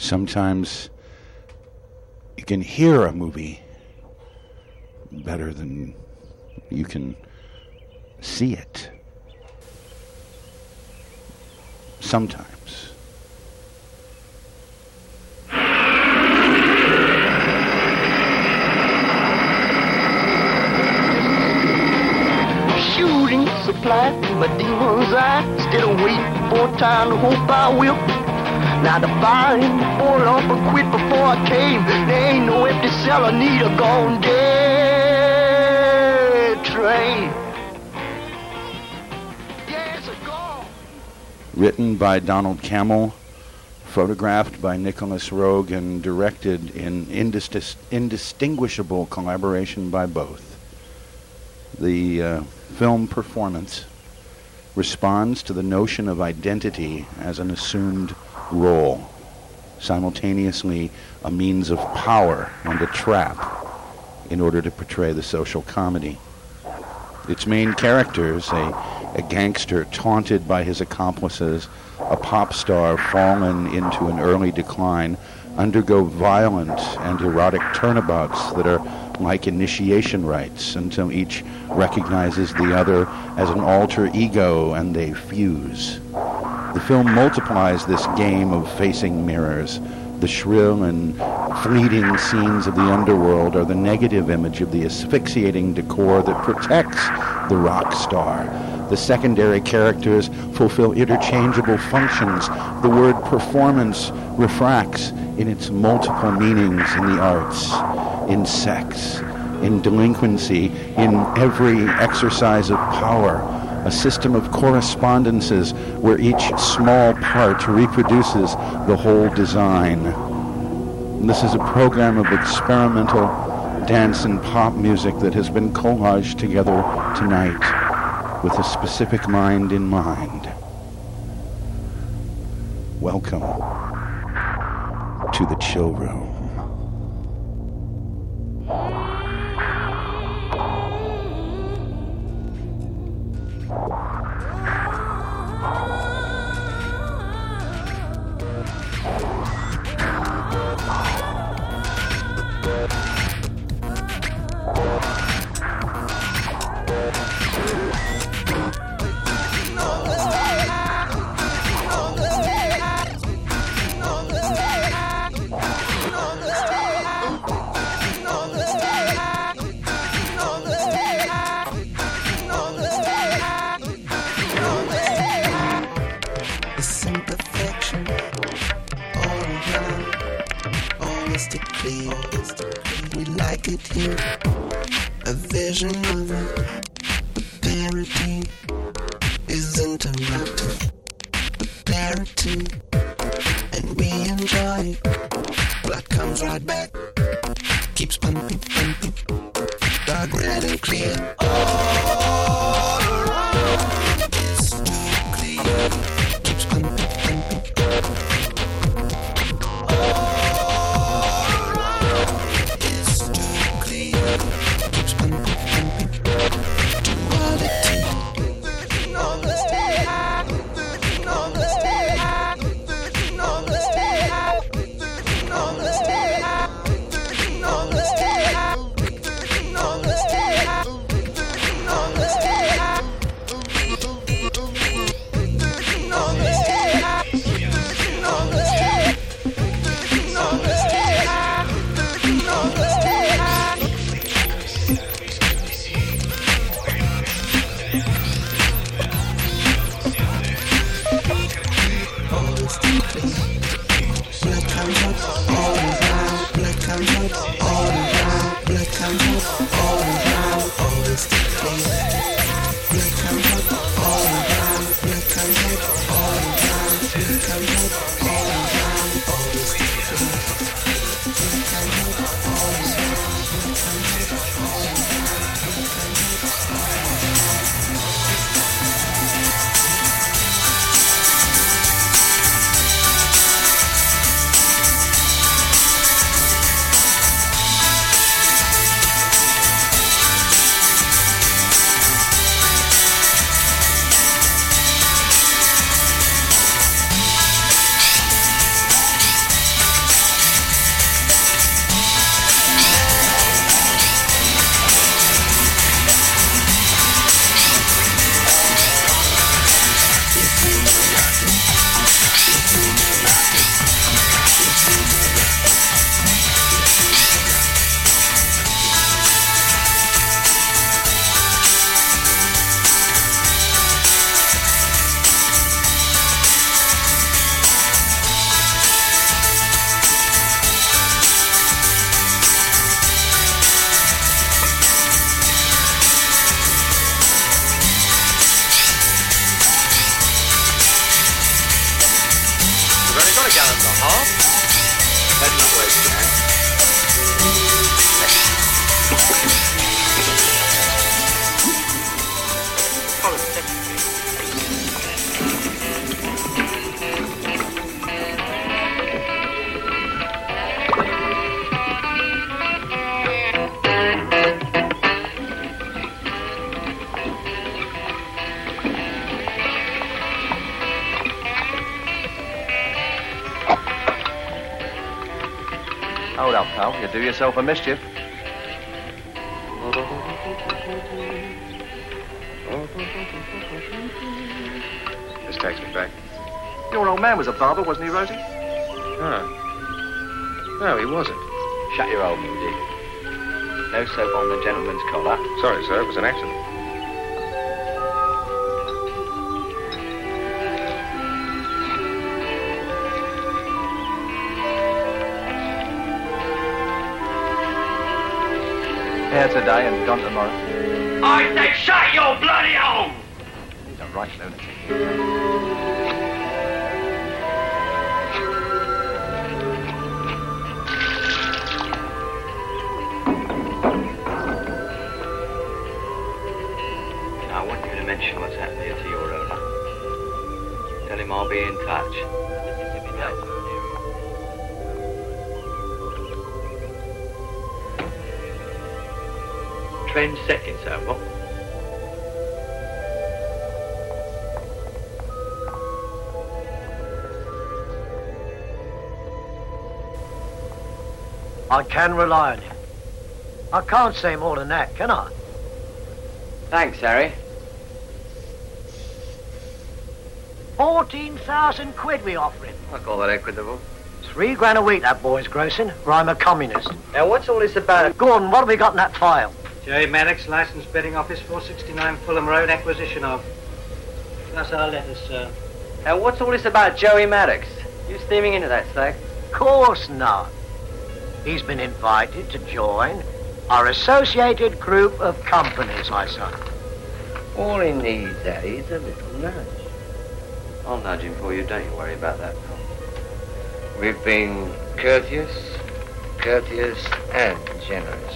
Sometimes you can hear a movie better than you can see it. Sometimes. Shooting supply to my demon's eye. Instead of waiting for time to hope I will. Now the fire in the fall off and quit before I came. There ain't no empty cell, I need a gone dead train. Yeah, it's a gone. Written by Donald Cammell, photographed by Nicholas Roeg, and directed in indistinguishable collaboration by both. The film performance responds to the notion of identity as an assumed role, simultaneously a means of power and a trap in order to portray the social comedy. Its main characters, a gangster taunted by his accomplices, a pop star fallen into an early decline, undergo violent and erotic turnabouts that are like initiation rites until each recognizes the other as an alter ego and they fuse. The film multiplies this game of facing mirrors. The shrill and fleeting scenes of the underworld are the negative image of the asphyxiating decor that protects the rock star. The secondary characters fulfill interchangeable functions. The word performance refracts in its multiple meanings in the arts, in sex, in delinquency, in every exercise of power. A system of correspondences where each small part reproduces the whole design. This is a program of experimental dance and pop music that has been collaged together tonight with a specific mind in mind. Welcome to the Chill Room. Heading that way, Jack. Hold up, pal. You do yourself a mischief. This takes me back. Your old man was a barber, wasn't he, Rosie? No, he wasn't. Shut your old moody. No soap on the gentleman's collar. Sorry, sir. It was an accident. Here today and gone tomorrow. I say shut your bloody hole! He's a right lunatic. I want you to mention what's happened here to your owner. Tell him I'll be in touch. Trend seconds, so what? I can rely on him. I can't say more than that, can I? Thanks, Harry. 14,000 quid we offer him. I call that equitable. £3 grand a week that boy's grossing, or I'm a communist. Now, what's all this about? Gordon, what have we got in that file? Joey Maddox, Licence Betting Office, 469 Fulham Road, acquisition of. That's our letters, sir. Now, what's all this about Joey Maddox? You steaming into that slag? Course not. He's been invited to join our associated group of companies, my son. All he needs, Harry, is a little nudge. I'll nudge him for you, don't you worry about that, pal. We've been courteous and generous.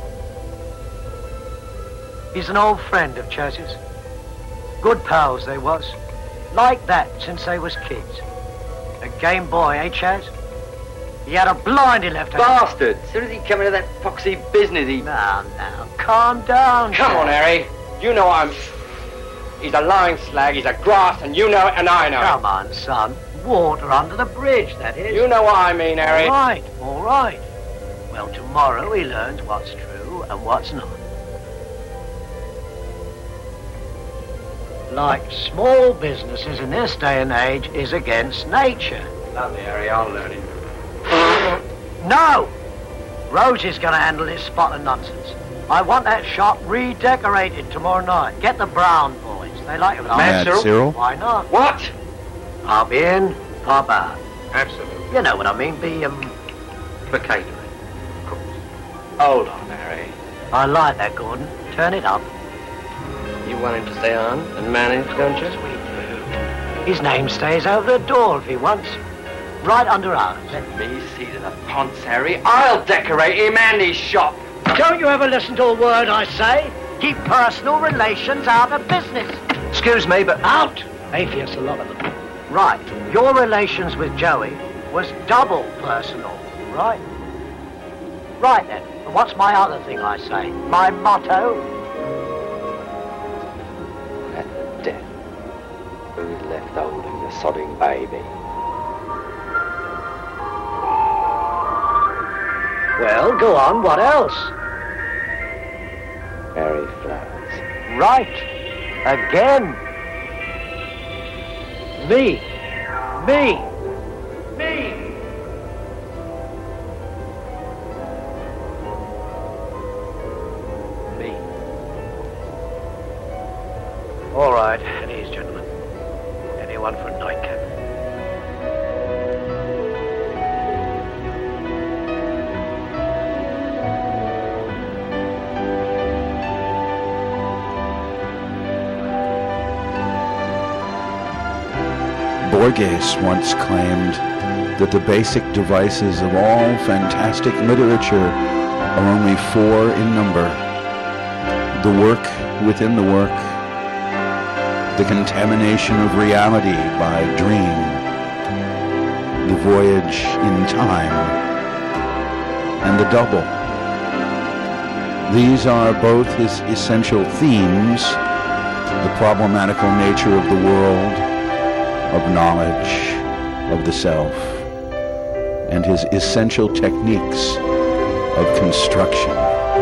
He's an old friend of Chaz's. Good pals they was. Like that since they was kids. A game boy, eh, Chaz? He had a blinding left hand. Bastard! As soon as he come into that poxy business, he... Now, calm down, Come on, Chaz. Harry. You know He's a lying slag, he's a grass, and you know it, and I know Come on, son. Water under the bridge, that is. it. You know what I mean, Harry. All right. Well, tomorrow he learns what's true and what's not. Like small businesses in this day and age is against nature. Lovely, Harry, I'll learn him. No! Rosie's going to handle this spot of nonsense. I want that shop redecorated tomorrow night. Get the Brown boys. They like it. Mad Cyril? Why not? What? Pop in, pop out. Absolutely. You know what I mean, For catering. Of course. Hold on, Harry. I like that, Gordon. Turn it up. You want him to stay on and manage, don't you? His name stays over the door if he wants. Right under ours. Let me see to the ponce, Harry. I'll decorate him and his shop. Don't you ever listen to a word I say? Keep personal relations out of business. Excuse me, but... Out! Atheists, a lot of them. Right. Your relations with Joey was double personal, right? Right then. And what's my other thing I say? My motto? At the death. Who's left holding the sodding baby? Well, go on. What else? Harry Flowers. Right. Again. Me. Me. All right, at ease, gentlemen. Anyone for a nightcap? Borges once claimed that the basic devices of all fantastic literature are only 4 in number. The work within the work, the contamination of reality by dream, the voyage in time, and the double. These are both his essential themes: the problematical nature of the world, of knowledge, of the self, and his essential techniques of construction.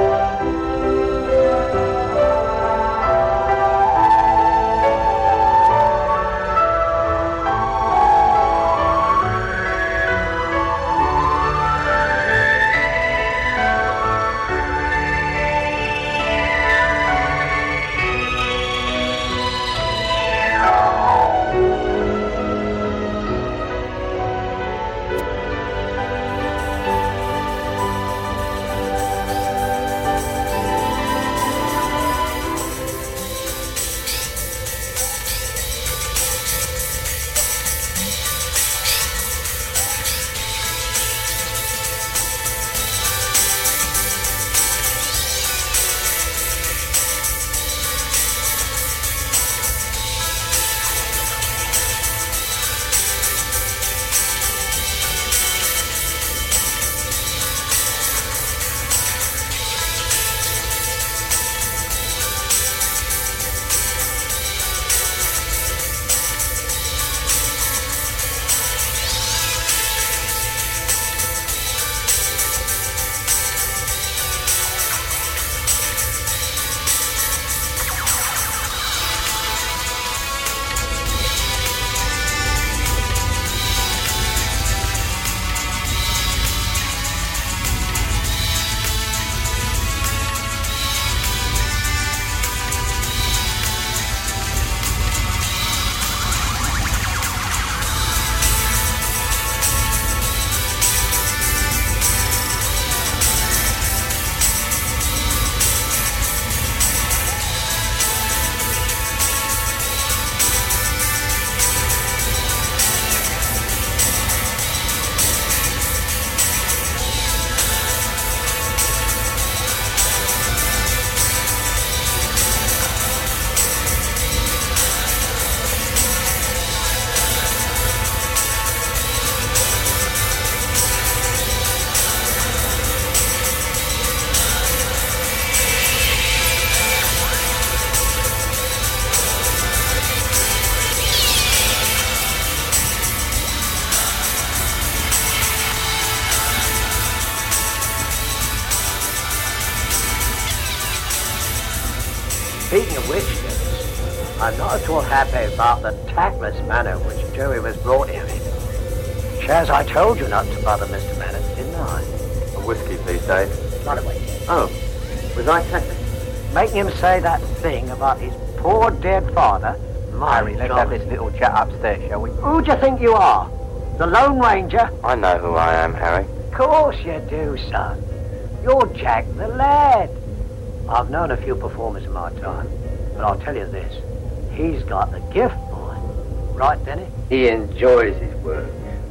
Speaking of which, Dennis, I'm not at all happy about the tactless manner which Joey was brought here in. Chaz, I told you not to bother Mr. Bennett, didn't I? A whiskey, please, Dave. Not away. Oh, was I tactless? Making him say that thing about his poor dead father. Harry, let's have this little chat upstairs, shall we? Who do you think you are? The Lone Ranger? I know who I am, Harry. Of course you do, son. You're Jack the Lad. I've known a few performers in my time, but I'll tell you this. He's got the gift, boy. Right, Denny? He enjoys his work.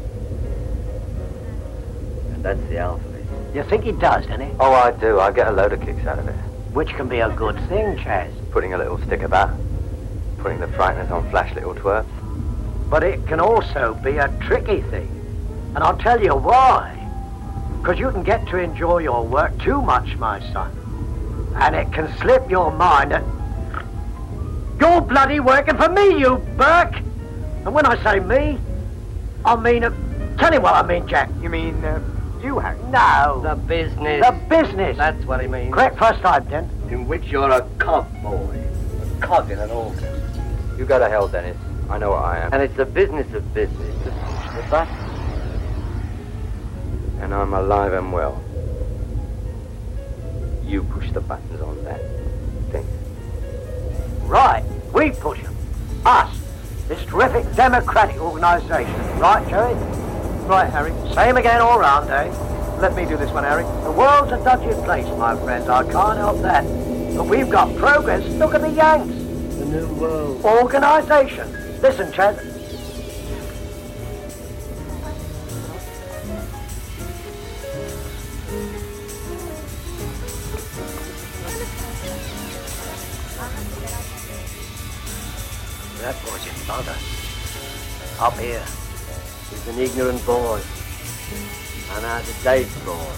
And that's the alpha. You think he does, Denny? Oh, I do. I get a load of kicks out of it. Which can be a good thing, Chaz. Putting a little stick about. Putting the frighteners on flash little twerps. But it can also be a tricky thing. And I'll tell you why. Because you can get to enjoy your work too much, my son. And it can slip your mind that you're bloody working for me, you Burke. And when I say me, I mean... tell you what I mean, Jack. You mean, you, Harry? No. The business. The business. That's what he means. Correct first time, then. In which you're a cog, boy. A cog in an organ. You go to hell, Dennis. I know what I am. And it's the business of business to push the button. And I'm alive and well. You push the buttons on that thing. Right. We push them. Us. This terrific democratic organisation. Right, Joey? Right, Harry. Same again all round, eh? Let me do this one, Harry. The world's a dodgy place, my friends. I can't help that. But we've got progress. Look at the Yanks. The new world. Organisation. Listen, Chad. That boy's your father. Up here. He's an ignorant boy. And as a date boy.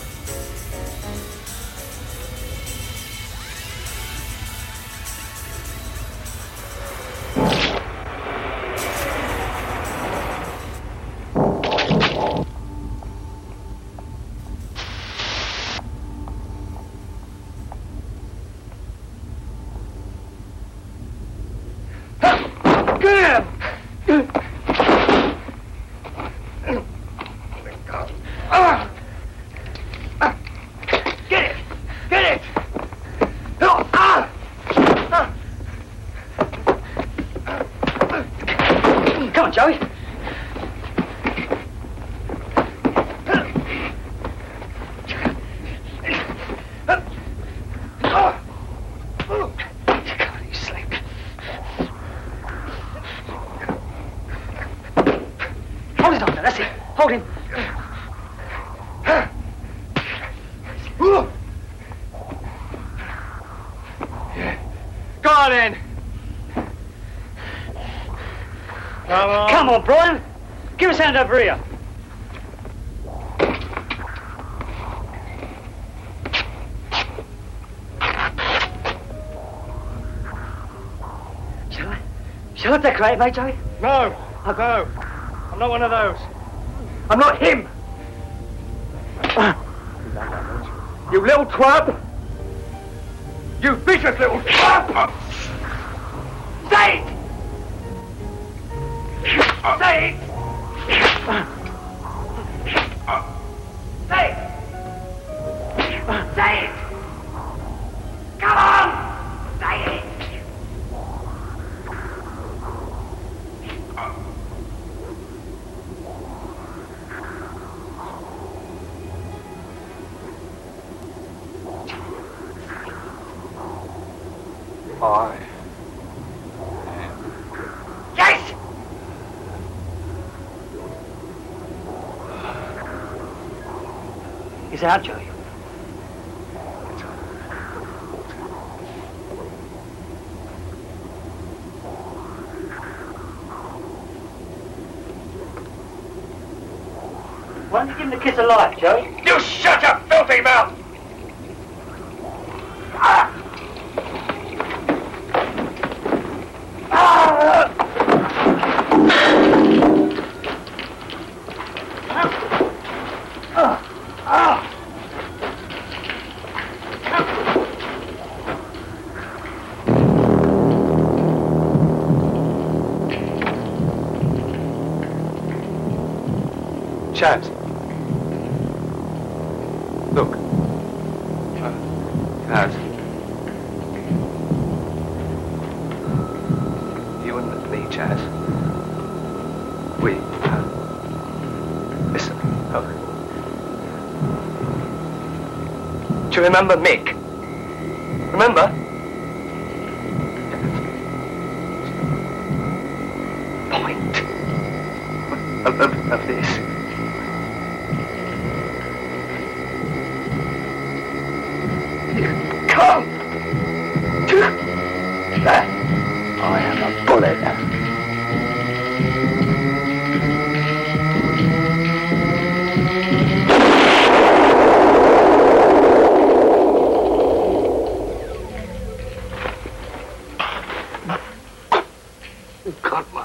Come on, Brian. Give us a hand over here. Shall I decorate, mate, Joey? No, I'll go. I'm not one of those. I'm not him! You little twat! You vicious little twat! Say it! Say it! Say it! Say it! Come on! Say it! I Yes! He's out, Joey. Why don't you give him the kiss of life, Joey? You shut your filthy mouth! Ah! Chaz. Look. Chaz. You and me, Chaz. We, listen. Oh. Do you remember Mick? Remember? Point of this. Come! I am a bullet. God, my...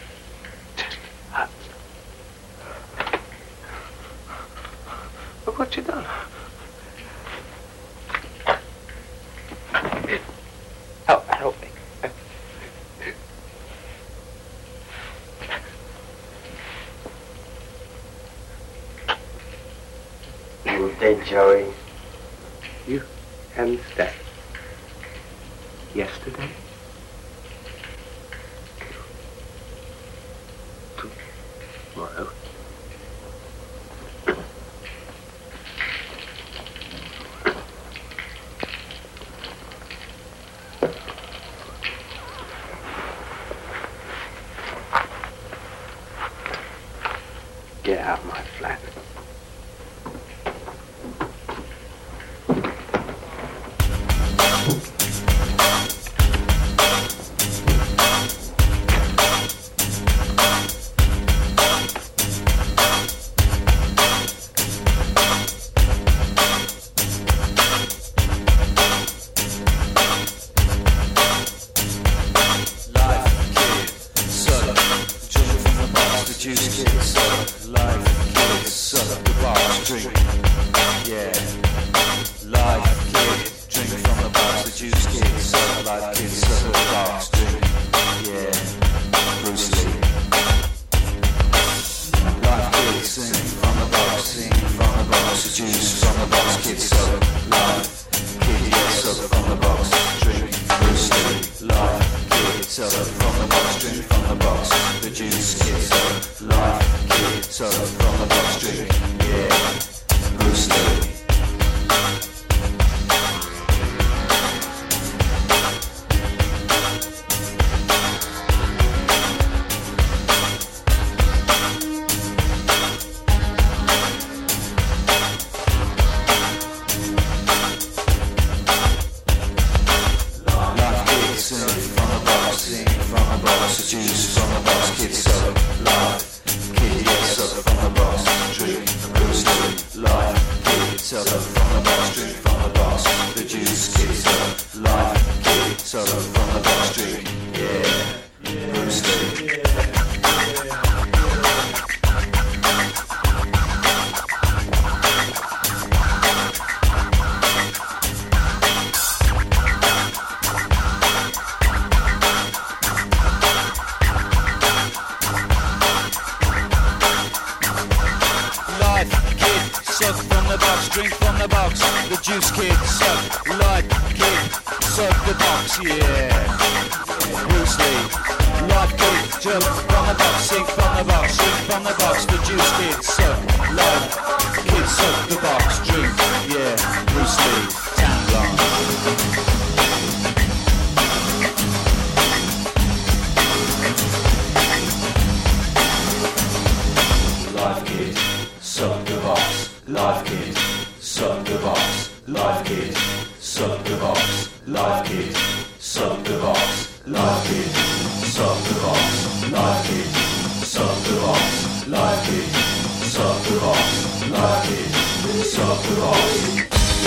Look what you done. Help me. You're dead, Joey. You and that. Yesterday. Tomorrow. Get out of my flat. box, drink, yeah, Bruce Lee. Life kids sing from the box, sing from the box, the juice from the box, kids suck, life, kid, yeah, suck from the box, drink, Bruce Lee. Life, kid, suck from the box, drink from the box, the juice, kids suck, life, kid, suck from the box, drink, yeah, Bruce Lee. Juice from the box, kids suck, life, kid, yeah, suck from the box, drink, Bruce Lee. Life, kid, suck from the box, drink from the box, the juice, kid, suck, life, kid, suck from the box, drink, yeah, Bruce Lee. Drink from the box, the juice kid, suck, life, kid, suck the box, yeah, Bruce Lee. Life kid, jump from the box, sing from the box, drink from the box, the juice kid, suck, life, kid, suck the box, drink, yeah, Bruce Lee. Life kid, suck the box, life kid. Suck the box, life kid, suck the box, life kid, suck the box, life kid, suck the box, life kid, suck the box, life kid, suck the box, life kid, suck the box.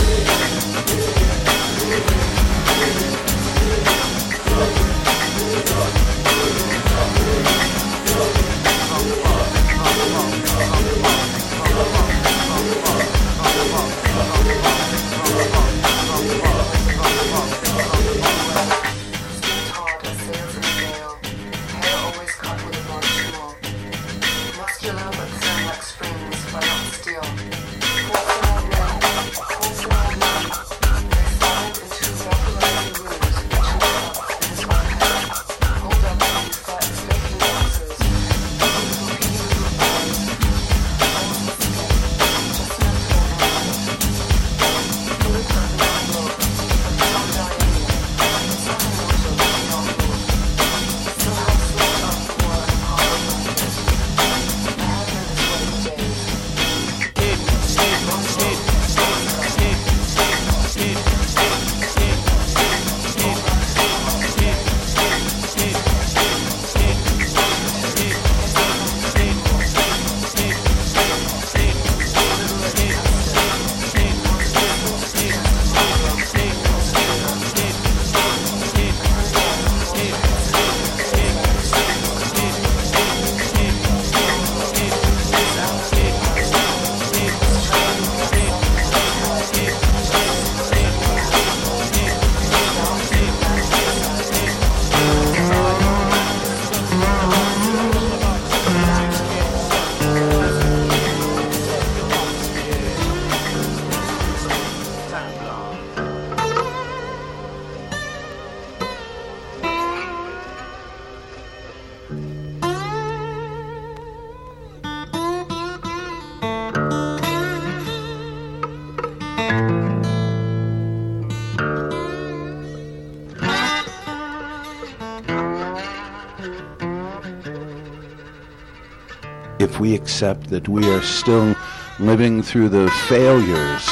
If we accept that we are still living through the failures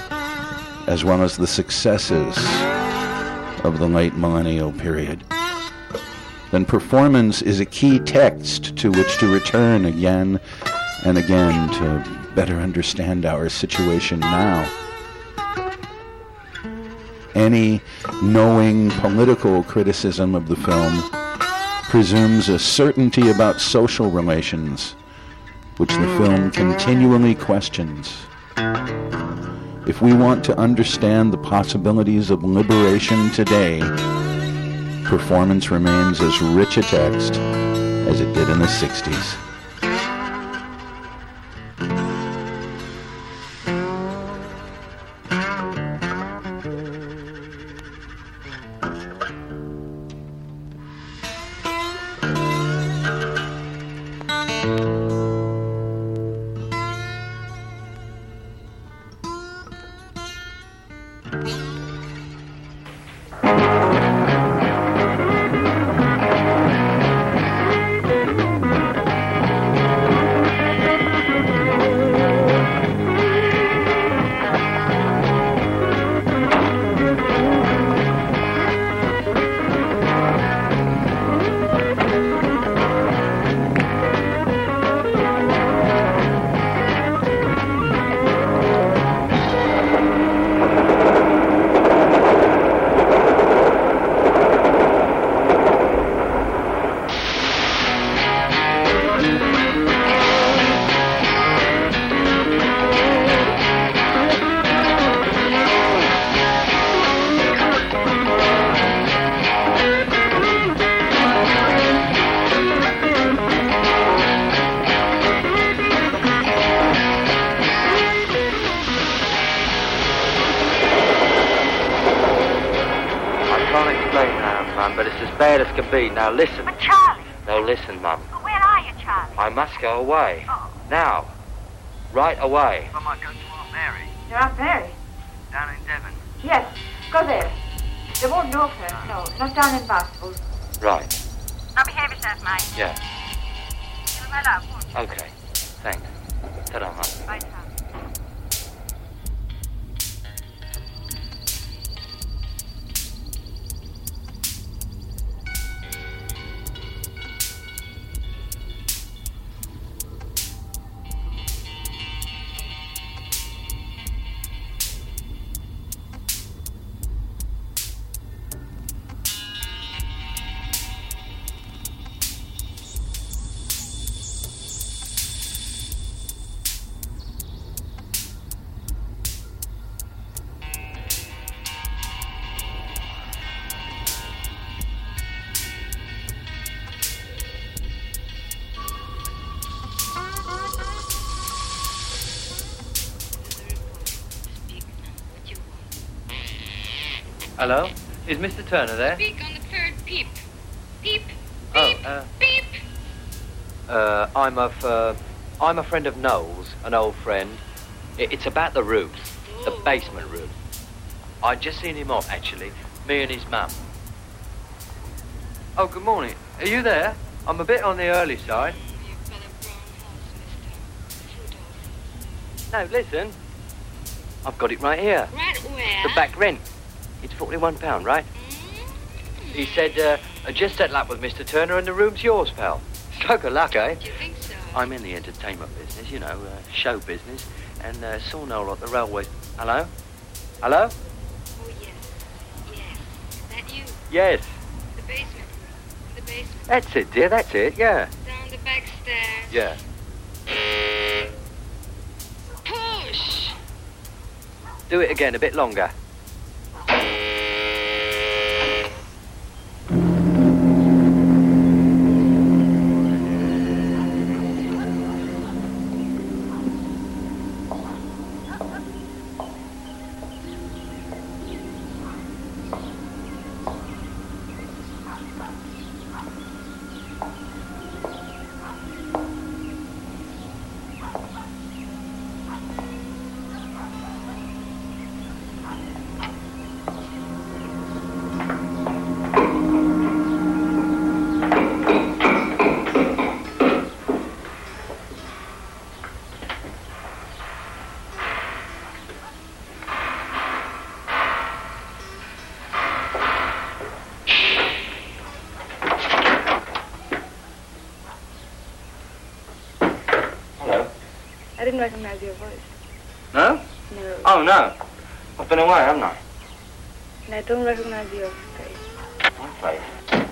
as well as the successes of the late millennial period, then performance is a key text to which to return again and again to better understand our situation now. Any knowing political criticism of the film presumes a certainty about social relations, which the film continually questions. If we want to understand the possibilities of liberation today, performance remains as rich a text as it did in the 60s. Now listen. But Charlie. No, listen, Mum. But where are you, Charlie? I must go away. Oh. Now. Right away. I might go to Aunt Mary. Your Aunt Mary? Down in Devon. Yes. Go there. They won't know her. No, not down in Barnstable. Right. Now behave yourself, mate. Yeah. Give my love, won't you? Okay. Thanks. Ta-da, Mum. Bye, Charlie. Hello? Is Mr. Turner there? Speak on the third peep. Peep. Oh, Peep. I'm a friend of Noel's, an old friend. It's about the roof, the basement roof. I'd just seen him off, actually, me and his mum. Oh, good morning. Are you there? I'm a bit on the early side. You've got a brown house, mister. No, listen. I've got it right here. Right where? The back rent. It's £41, right? He said, just settle up with Mr. Turner and the room's yours, pal. Stroke of luck, eh? Do you think so? I'm in the entertainment business, you know, show business, and saw Noel at the railway. Hello? Hello? Oh, yes. Yes. Is that you? Yes. The basement room. The basement. That's it, dear, that's it, yeah. Down the back stairs. Yeah. Push! Do it again, a bit longer. I didn't recognize your voice. No? No. Oh, no. I've been away, haven't I? And I don't recognize your face. My face?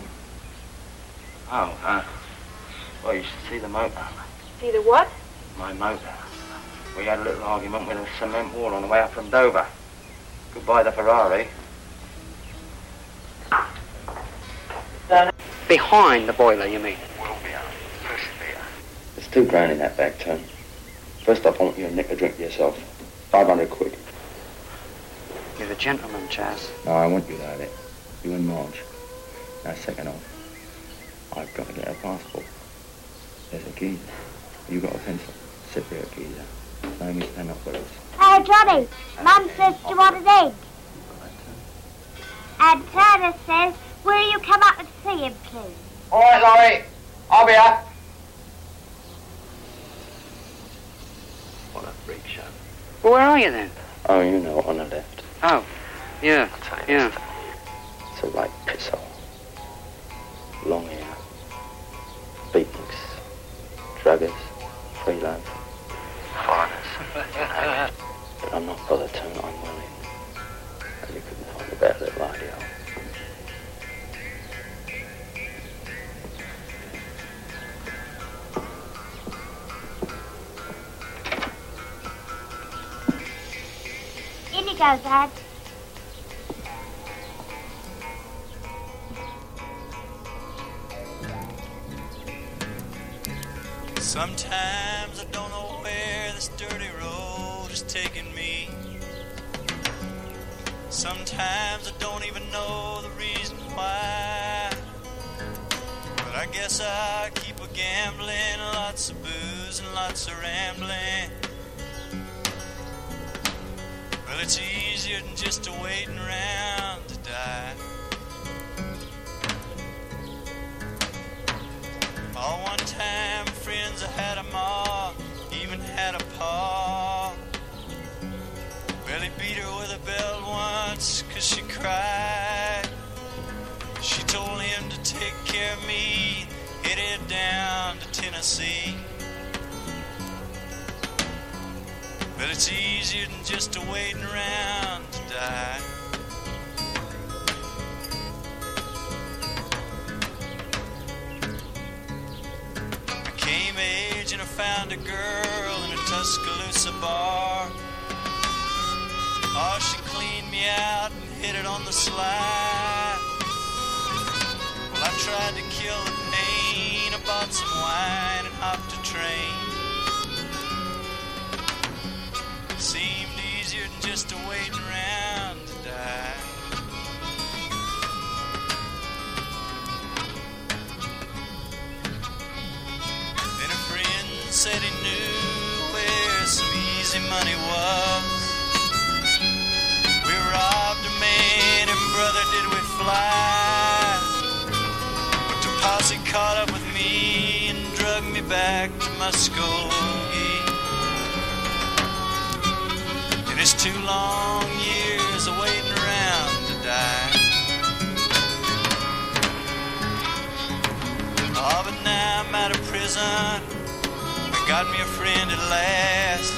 Oh, well, you should see the motor. See the what? My motor. We had a little argument with a cement wall on the way up from Dover. Goodbye, the Ferrari. Behind the boiler, you mean? There's 2 grand in that bag, Tony. First off, I want you to nick a drink yourself. 500 quid. You're a gentleman, Chas. No, I want you to have it. You and Marge. Now, second off, I've got to get a passport. There's a geezer. You got a pencil? Cypriot geezer. Naomi, stand up for us. Hey, Johnny, Mum says, do you want an egg? And Turner says, will you come up and see him, please? All right, Laurie. I'll be up. What a freak show. Well, where are you then? Oh, you know, on the left. Oh, yeah, yeah. It's a right pisshole. Long hair. Beatniks. Druggers. Freelance. Foreigners. But I'm not bothered, Tony. I'm willing. And you couldn't find a better little idea. In you go, Dad. Sometimes I don't know where this dirty road is taking me. Sometimes I don't even know the reason why. But I guess I keep a gambling, lots of booze and lots of rambling. Well, it's easier than just waiting around to die. All one time, friends, I had a ma, even had a pa. Well, he beat her with a belt once, 'cause she cried. She told him to take care of me, headed down to Tennessee. But it's easier than just waiting around to die. Came of age and I found a girl in a Tuscaloosa bar. Oh, she cleaned me out and hit it on the sly. Well, I tried to kill the pain. I bought some wine and hopped a train. Seemed easier than just waiting around to die. Said he knew where some easy money was. We robbed a man and brother did we fly. But the posse caught up with me and drugged me back to Muskogee. And it's 2 long years of waiting around to die. Oh, but now I'm out of prison. Got me a friend at last.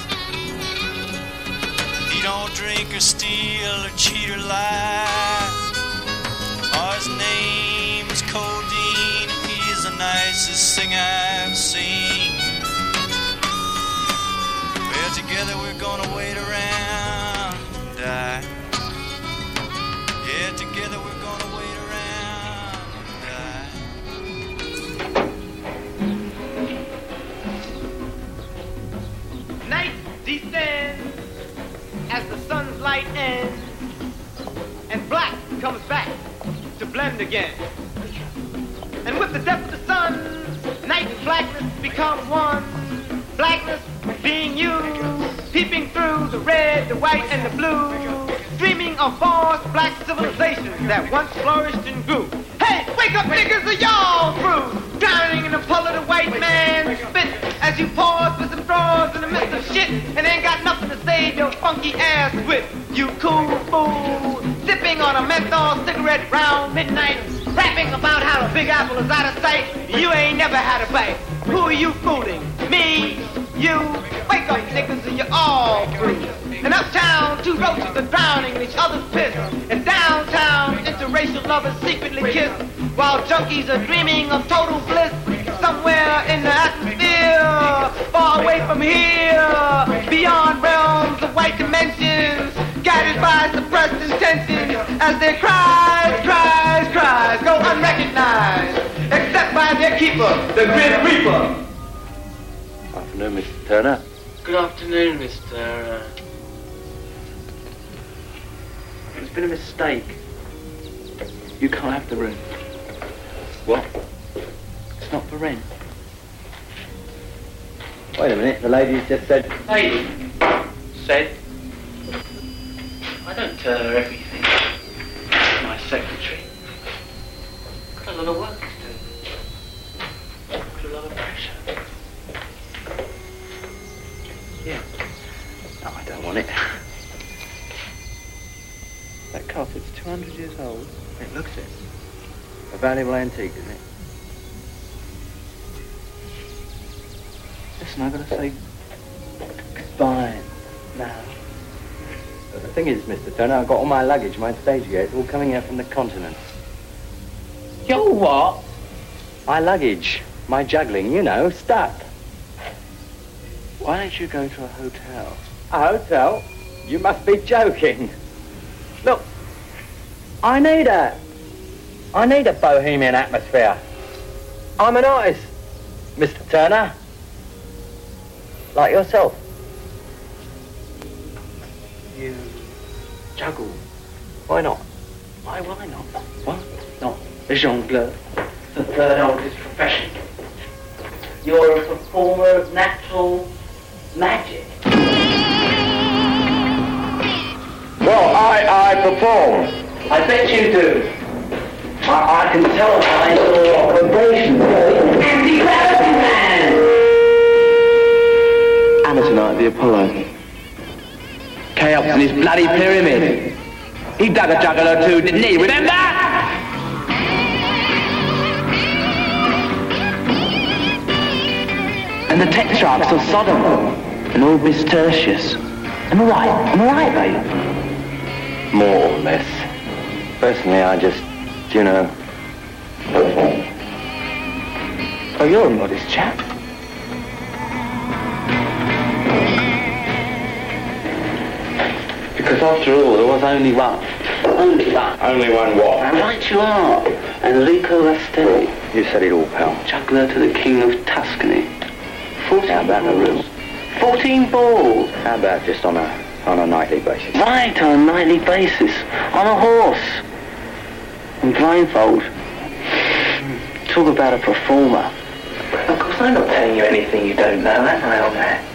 He don't drink or steal or cheat or lie. Oh, his name's Codeine, and he's the nicest thing I've seen. Well, together we're gonna wait around and die. Yeah, together we're gonna wait around and die. Descends as the sun's light ends, and black comes back to blend again. And with the depth of the sun, night and blackness become one. Blackness being you, peeping through the red, the white, and the blue, dreaming of vast black civilizations that once flourished and grew. Hey, wake up, niggas, are y'all through? Drowning in the pull of the white man's spit as you pause for some straws in the midst of shit and ain't got nothing to save your funky ass with. You cool fool, sipping on a menthol cigarette round midnight, rapping about how the Big Apple is out of sight. You ain't never had a bite. Who are you fooling? Me? You? Wake up, niggas, and you're all through. In uptown, 2 roaches are drowning in each other's piss. And downtown, interracial lovers secretly kiss, while junkies are dreaming of total bliss somewhere in the atmosphere, far away from here, beyond realms of white dimensions, guided by suppressed intentions, as their cries go unrecognized. Keeper, the Grim Reaper. Afternoon, Mr. Turner. Good afternoon, Mr. There's been a mistake. You can't have the room. What? It's not for rent. Wait a minute, the lady's just said... Lady said, I don't tell her everything. My secretary. Got a lot of work to do. Got a lot of pressure. Yeah. No, I don't want it. That carpet's 200 years old. It looks it. A valuable antique, isn't it? Listen, I've got to say goodbye now. But the thing is, Mr. Turner, I've got all my luggage, my stage gear, it's all coming here from the continent. Your what? My luggage, my juggling, you know, stuff. Why don't you go to a hotel? A hotel? You must be joking. Look, I need a bohemian atmosphere. I'm an artist, Mr. Turner. Like yourself. You juggle. Why not? Why not? What? Not a jongleur. The third oldest profession. You're a performer of natural magic. Well, I perform. I bet you do. I can tell by your vibrations. Anti-gravity man! Amateur night at the Apollo. Chaos in his bloody pyramid. He dug a juggle or two, didn't he? Remember? And the tetrarchs of Sodom. And Orbis Tertius. Am I right, babe? More or less. Personally, I just, you know... Oh, you're a modest chap. Because after all, there was only one. Only one? Only one what? And right you are. Enrico Rastelli. You said it all, pal. Juggler to the King of Tuscany. 14 How about the room? 14 balls. How about just on a nightly basis? Right, on a nightly basis. On a horse. And blindfold. Talk about a performer. Of course, I'm not telling you anything you don't know, am I, old man?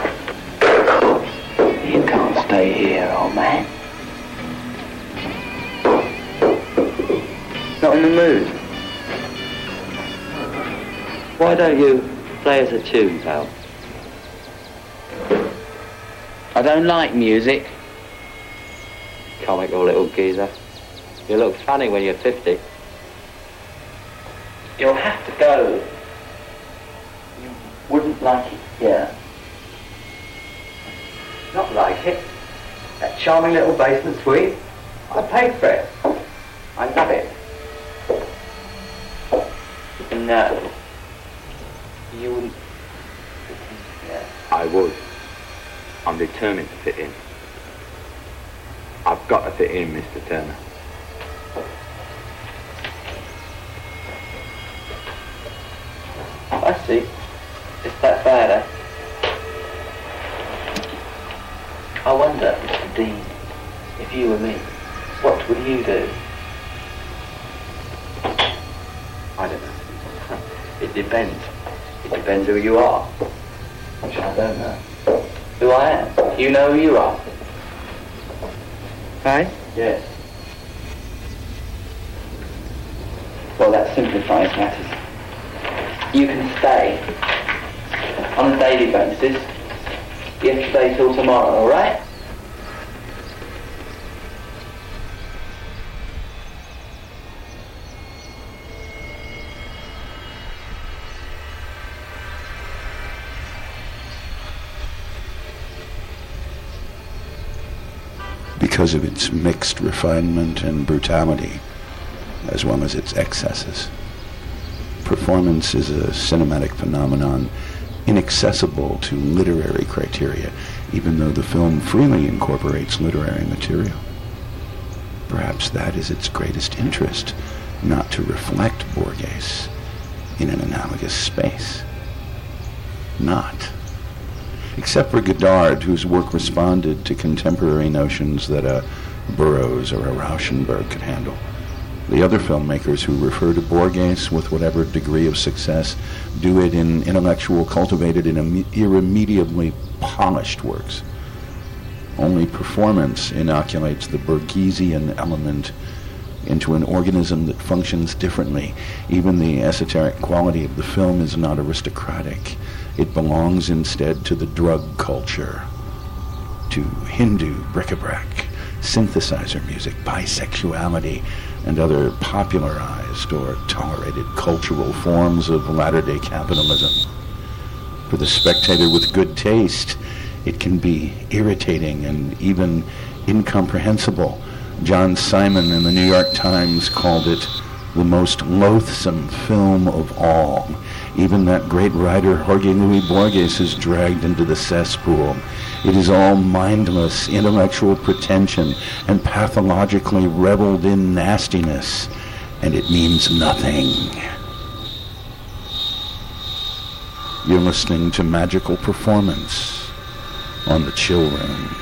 You can't stay here, old man. Not in the mood. Why don't you play us a tune, pal? I don't like music. Comical little geezer. You look funny when you're 50. You'll have to go. You wouldn't like it here. Not like it. That charming little basement suite. I paid for it. I love it. No. You wouldn't. Yeah. I would. I'm determined to fit in. I've got to fit in, Mr. Turner. I see. It's that bad, eh? I wonder, Mr. Dean, if you were me, what would you do? I don't know. It depends. It depends who you are. Which I don't know. Who I am? You know who you are? Hey? Yes. Well, that simplifies matters. You can stay on a daily basis. Yesterday till tomorrow, all right? Because of its mixed refinement and brutality, as well as its excesses. Performance is a cinematic phenomenon inaccessible to literary criteria, even though the film freely incorporates literary material. Perhaps that is its greatest interest, not to reflect Borges in an analogous space? Not. Except for Godard, whose work responded to contemporary notions that a Burroughs or a Rauschenberg could handle. The other filmmakers who refer to Borges with whatever degree of success do it in intellectual, cultivated, and irremediably polished works. Only performance inoculates the Borgesian element into an organism that functions differently. Even the esoteric quality of the film is not aristocratic. It belongs instead to the drug culture, to Hindu bric-a-brac, synthesizer music, bisexuality, and other popularized or tolerated cultural forms of latter-day capitalism. For the spectator with good taste, it can be irritating and even incomprehensible. John Simon in the New York Times called it the most loathsome film of all. Even that great writer Jorge Luis Borges is dragged into the cesspool. It is all mindless intellectual pretension and pathologically reveled in nastiness, and it means nothing. You're listening to Magical Performance on The Chill Room.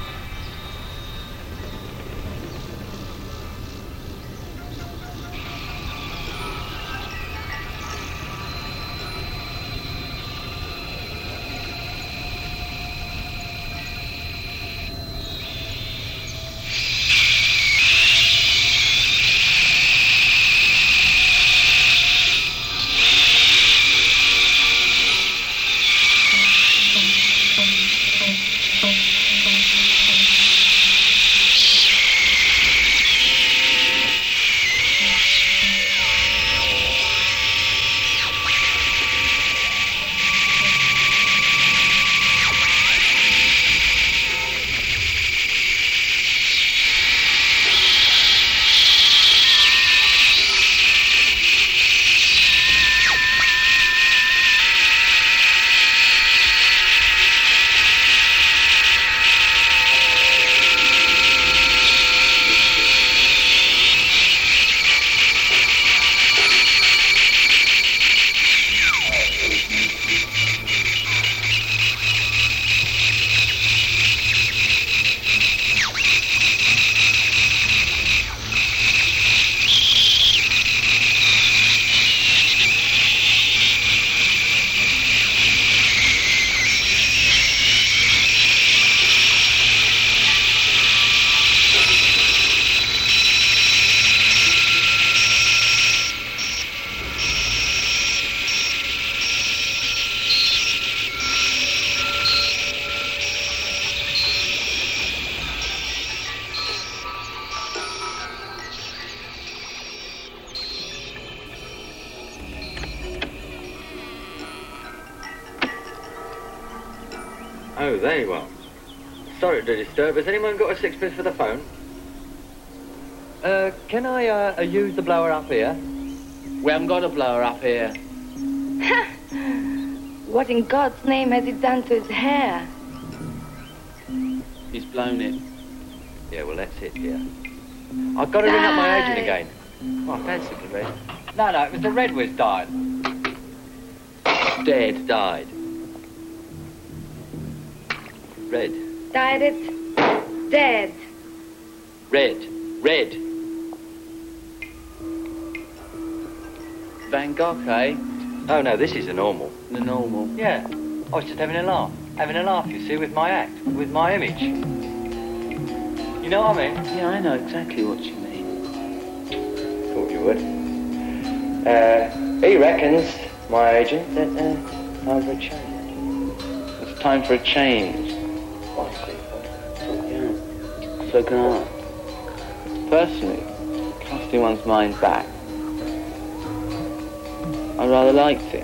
Oh, there you are. Sorry to disturb. Has anyone got a sixpence for the phone? Can I use the blower up here? We haven't got a blower up here. What in God's name has he done to his hair? He's blown it. Yeah, well, that's it, yeah. I've got to ring up my agent again. Oh, I fancied the red. No, it was the red was died. Dead. Died. Red. Died it? Dead. Red. Van Gogh, eh? Oh, no, this is the normal. The normal? Yeah. I was just having a laugh. Having a laugh, you see, with my act, with my image. You know what I mean? Yeah, I know exactly what you mean. Thought you would. He reckons, my agent, that time for a change. It's time for a change. I see. Yeah. So can I. Personally, casting one's mind back, I rather liked it.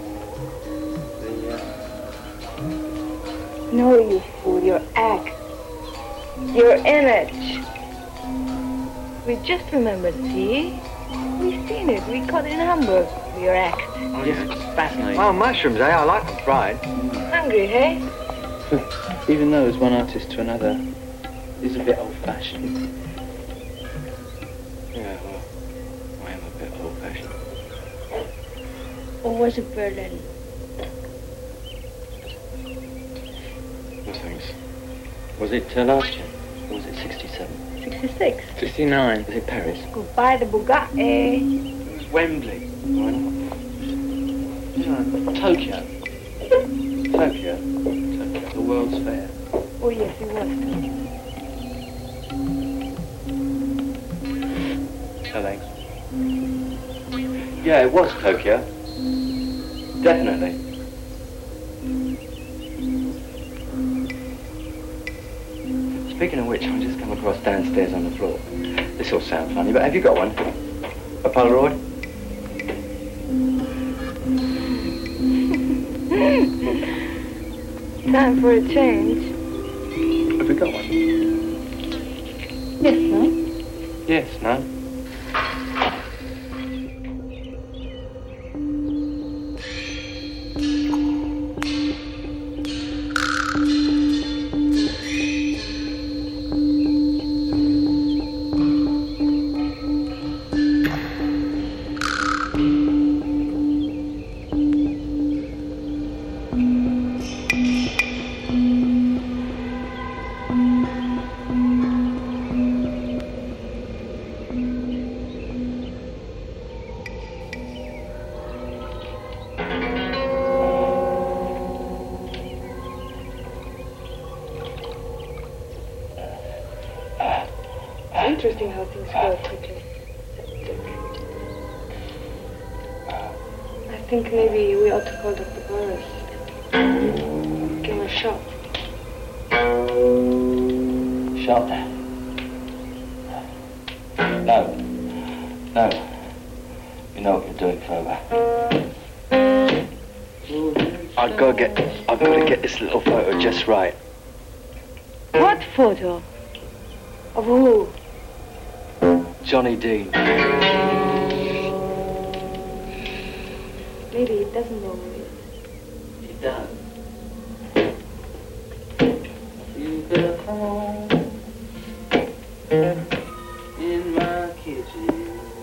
No, you fool, your act. Your image. We just remembered, see? We've seen it. We caught it in Hamburg. Your act. Oh, yes, it's fascinating. Oh, mushrooms, eh? I like them fried. Hungry, hey? Even though as one artist to another is a bit old-fashioned. Yeah, well, I am a bit old-fashioned. Or was it Berlin? No thanks. Was it last year? Or was it 67? 66. 69. Was it Paris? Goodbye, the Bugatti. It was Wembley. Tokyo. Tokyo. The World's Fair. Oh, yes, it was. No thanks. Yeah, it was Tokyo. Definitely. Speaking of which, I just come across downstairs on the floor. This will sound funny, but have you got one? A Polaroid? Time for a change. Have we got one? Yes, no? Yes, no? Interesting how things go quickly. I think maybe we ought to call Dr. Boris. Give him a shot. Shot? No. No. You know what you're doing, Frober. I've got to get this little photo just right. What photo? Of who? Johnny Dean. Maybe he doesn't know who he is. He does. You better come on in my kitchen.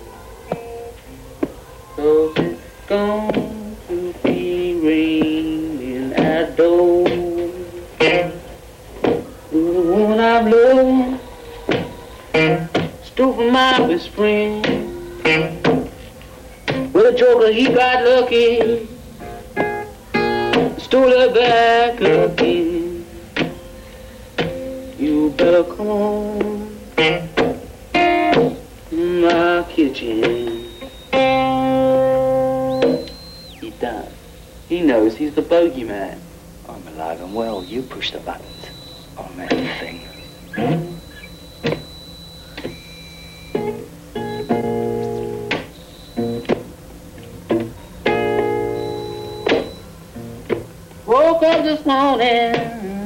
'Cause it's going to be raining outdoors. You're the one I've loved. Stole from my best friend. Well, the joker, he got lucky. Stole her back again. You better come on in my kitchen. He does. He knows he's the bogeyman. I'm alive and well. You push the buttons. I'll make the thing. Woke up this morning,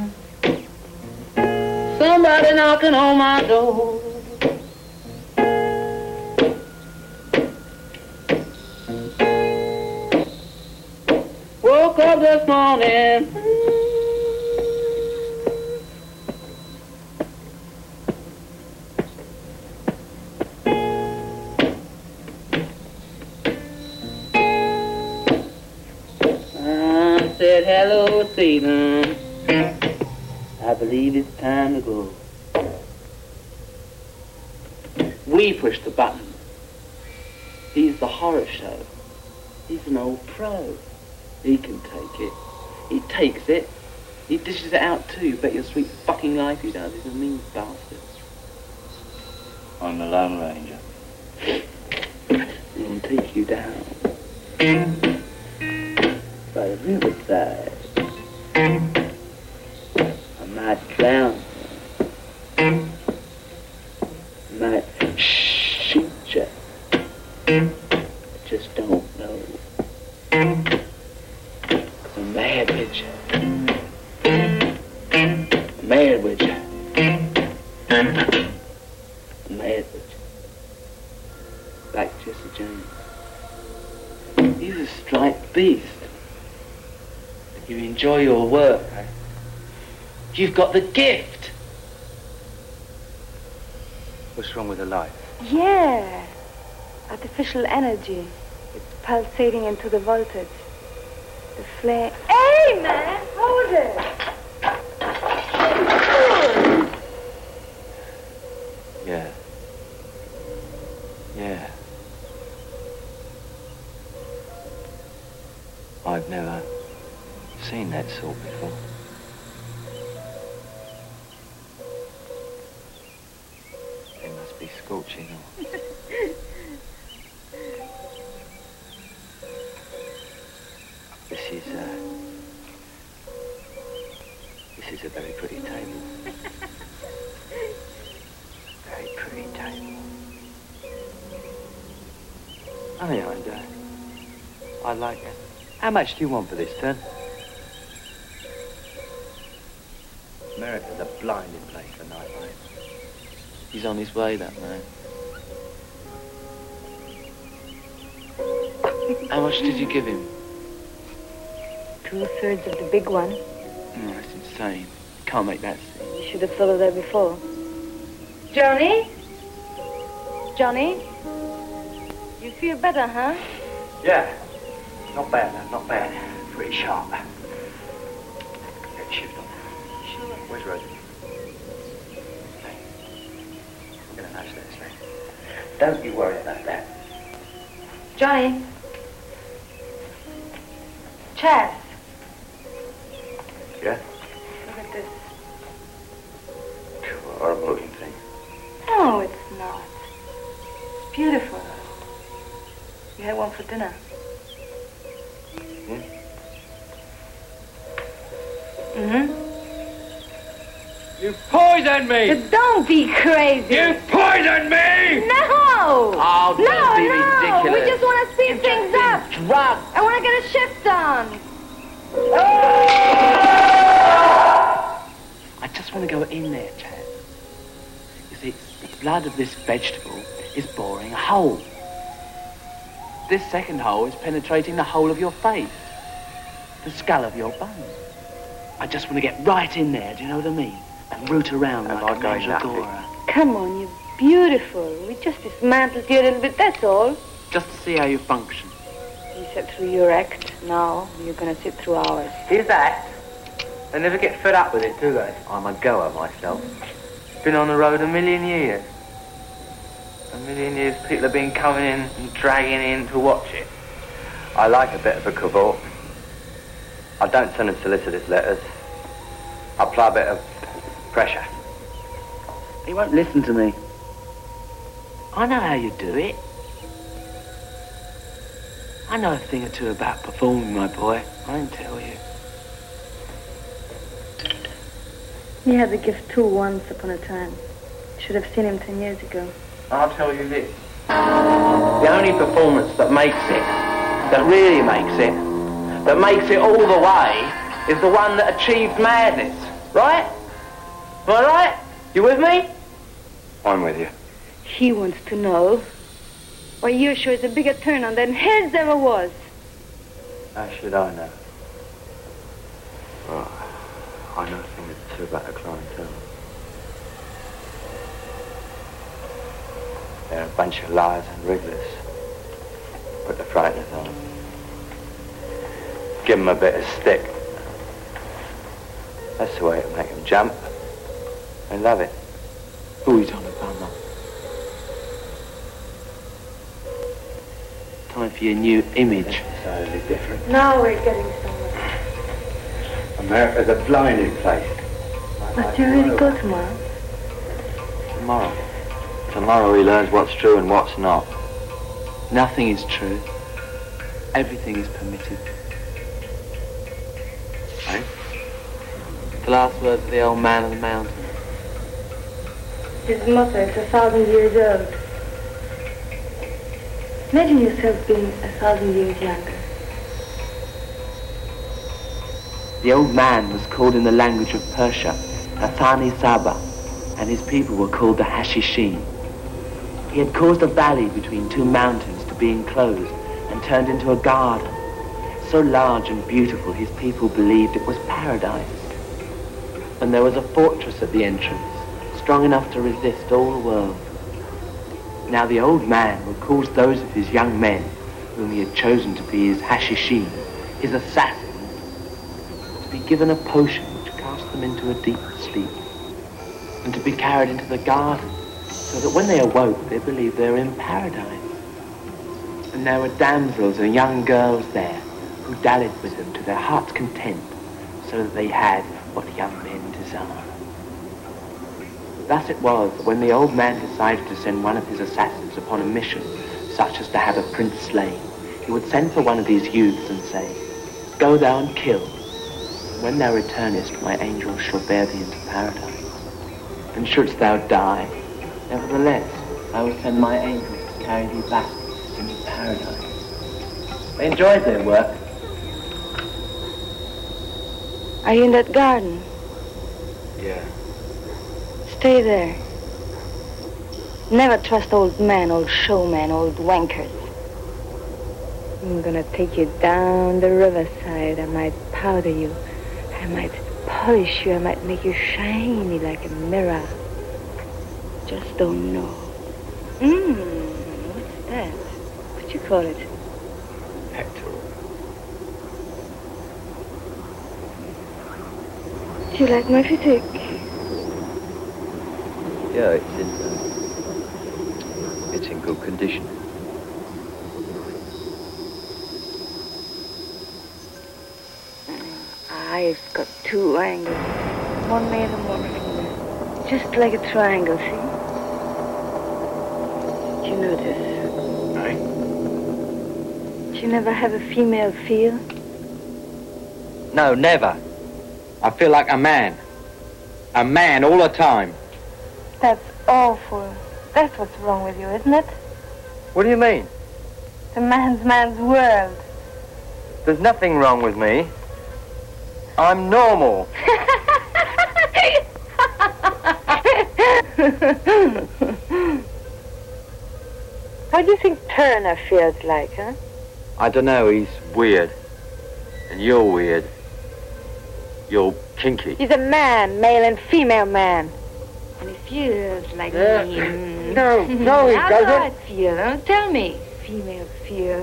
somebody knocking on my door. Woke up this morning. Said hello, Stephen. I believe it's time to go. We push the button. He's the horror show. He's an old pro. He can take it. He takes it. He dishes it out too. Bet your sweet fucking life he does. He's a mean bastard. I'm the Lone Ranger. He'll take you down. By the riverside. I might drown. I might shoot you. I just don't know. I'm mad with you. Mad with you. Mad with you. Like Jesse James. He's a striped beast. You enjoy your work, eh? You've got the gift. What's wrong with the light? Yeah. Artificial energy. It's pulsating into the voltage. The flame... Hey, man! Hold it! Yeah. Yeah. I've never seen that sort before. It must be scorching. This is a very pretty table. Very pretty table. I mean, I like it. How much do you want for this turn? America's a blinding place for nightlife. He's on his way, that man. How much did you give him? 2/3 of the big one. No, that's insane. Can't make that scene. You should have thought of that before. Johnny? Johnny? You feel better, huh? Yeah. Not bad, man. Not bad. Pretty sharp. Get your shoes on. Sure. Where's Rosie? Hey. We're gonna nudge this thing. Don't you worry about that. Johnny? Chaz. Yeah? Look at this. Horrible looking thing. No, it's not. It's beautiful. You had one for dinner. Hmm? Mm-hmm. You poisoned me! But don't be crazy. You poisoned me! No! Oh, don't be ridiculous. We just want to speed things up. Drugged. I want to get a shift done. I just want to go in there, Chad. You see, the blood of this vegetable is boring a hole. This second hole is penetrating the whole of your face, the skull of your bone. I just want to get right in there, do you know what I mean? And root around like a mandragora. Come on, you're beautiful. We just dismantled you a little bit, that's all. Just to see how you function. You sat through your act. Now you're going to sit through ours. Here's that. They never get fed up with it, do they? I'm a goer myself. Been on the road a million years. A million years people have been coming in and dragging in to watch it. I like a bit of a cavort. I don't send them solicitors' letters. I apply a bit of pressure. He won't listen to me. I know how you do it. I know a thing or two about performing, my boy. I can tell you. He had the gift too once upon a time. Should have seen him 10 years ago. I'll tell you this. The only performance that makes it, that really makes it, that makes it all the way, is the one that achieves madness. Right? Am I right? You with me? I'm with you. He wants to know why your show is a bigger turn on than his ever was. How should I know? Well, I know a thing or two about the clientele. They're a bunch of liars and wrigglers. Put the frighteners on. Give them a bit of stick. That's the way to make them jump. They love it. Who are you talking about now? Time for your new image. Decidedly different. Now we're getting somewhere. America's a blinding place. Must you really go tomorrow? Tomorrow. Tomorrow he learns what's true and what's not. Nothing is true. Everything is permitted. Right? The last words of the old man of the mountain. His motto is 1,000 years old. Imagine yourself being 1,000 years younger. The old man was called in the language of Persia, Athani Saba, and his people were called the Hashishim. He had caused a valley between two mountains to be enclosed and turned into a garden. So large and beautiful, his people believed it was paradise. And there was a fortress at the entrance, strong enough to resist all the world. Now the old man would cause those of his young men whom he had chosen to be his Hashishin, his assassins, to be given a potion which cast them into a deep sleep, and to be carried into the garden, so that when they awoke, they believed they were in paradise. And there were damsels and young girls there who dallied with them to their heart's content, so that they had what young men desire. Thus it was that when the old man decided to send one of his assassins upon a mission, such as to have a prince slain, he would send for one of these youths and say, "Go thou and kill. When thou returnest, my angels shall bear thee into paradise. And shouldst thou die, nevertheless, I will send my angels to carry thee back into paradise." They enjoyed their work. Are you in that garden? Yeah. Stay there. Never trust old men, old showmen, old wankers. I'm gonna take you down the riverside. I might powder you. I might polish you. I might make you shiny like a mirror. Just don't know. What's that? What you call it? Pectoral. Do you like my physique? Yeah, it's in good condition. I've got two angles. One male and one female. Just like a triangle, see? Did you notice? Right. Did you never have a female feel? No, never. I feel like a man. A man all the time. That's awful. That's what's wrong with you, isn't it? What do you mean? It's a man's world. There's nothing wrong with me. I'm normal. What do you think Turner feels like, huh? I don't know, he's weird. And you're weird. You're kinky. He's a man, male and female man. And he feels like me. No, he How doesn't. do I feel? Huh? Tell me. Female feel.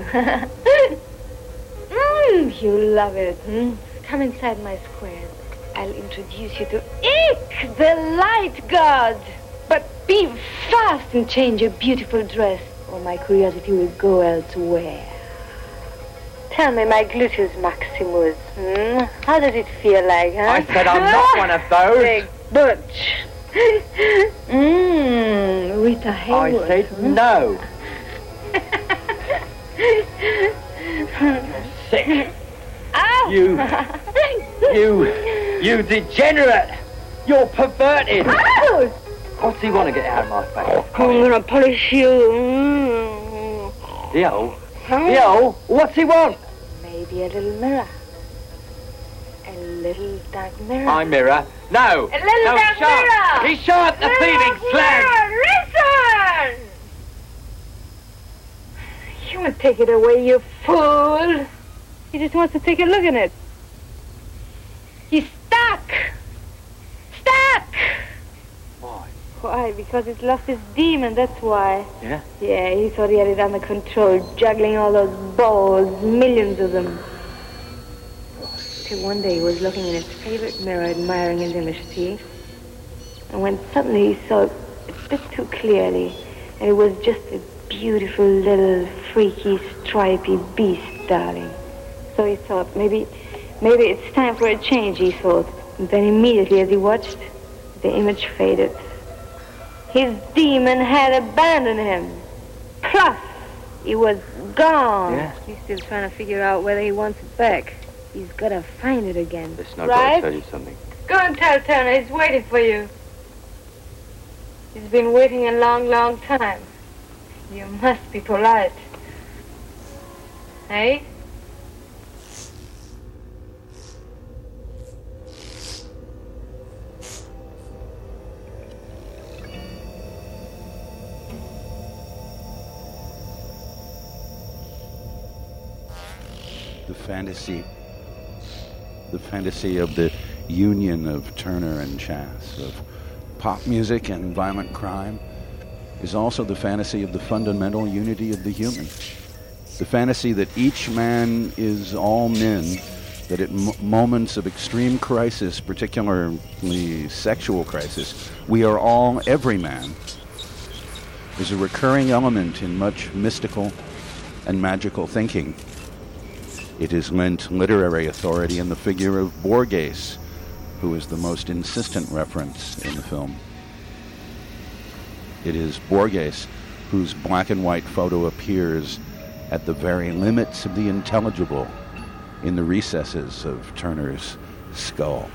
You love it. Come inside my square. I'll introduce you to Ik, the light god. But be fast and change your beautiful dress, or my curiosity will go elsewhere. Tell me, my gluteus maximus, how does it feel like, huh? I said I'm not one of those. Big butch. Rita Hayworth. I said no. Sick. Ow! You degenerate. You're perverted. Ow! What's he want to get out of my face? I'm gonna polish you. Yo, what's he want? Maybe a little mirror. A little dark mirror. My mirror? No. A little no, dark mirror. He shan't, the thieving slag. Listen! You won't take it away, you fool. He just wants to take a look at it. He's stuck. Stuck. Why? Because he's lost his demon, that's why. Yeah? Yeah, he thought he had it under control, juggling all those balls, millions of them. Till one day he was looking in his favorite mirror, admiring his image, see? And when suddenly he saw it a bit too clearly, and it was just a beautiful little freaky, stripy beast, darling. So he thought, maybe it's time for a change, he thought. And then immediately as he watched, the image faded. His demon had abandoned him. Plus, he was gone. Yeah. He's still trying to figure out whether he wants it back. He's got to find it again. Listen, I've right? got to tell you something. Go and tell Turner he's waiting for you. He's been waiting a long, long time. You must be polite. Hey? The fantasy of the union of Turner and Chas, of pop music and violent crime, is also the fantasy of the fundamental unity of the human. The fantasy that each man is all men, that at moments of extreme crisis, particularly sexual crisis, we are all every man, is a recurring element in much mystical and magical thinking. It has lent literary authority in the figure of Borges, who is the most insistent reference in the film. It is Borges whose black and white photo appears at the very limits of the intelligible in the recesses of Turner's skull.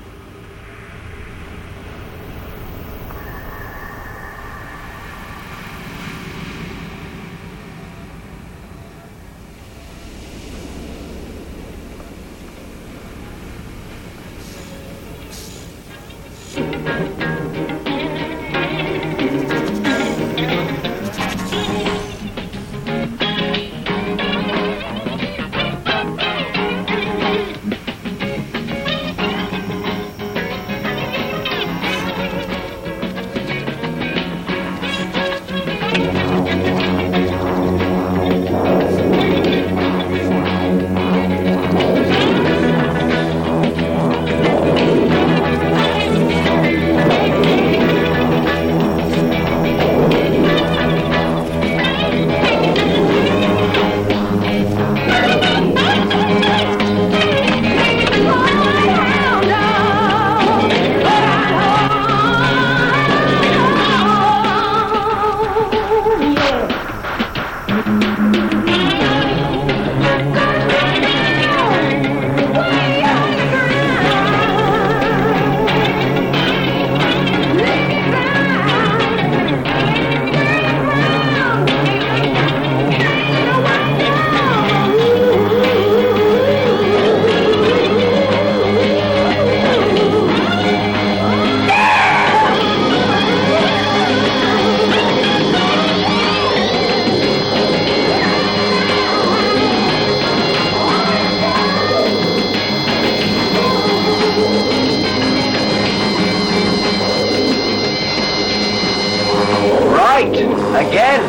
Again?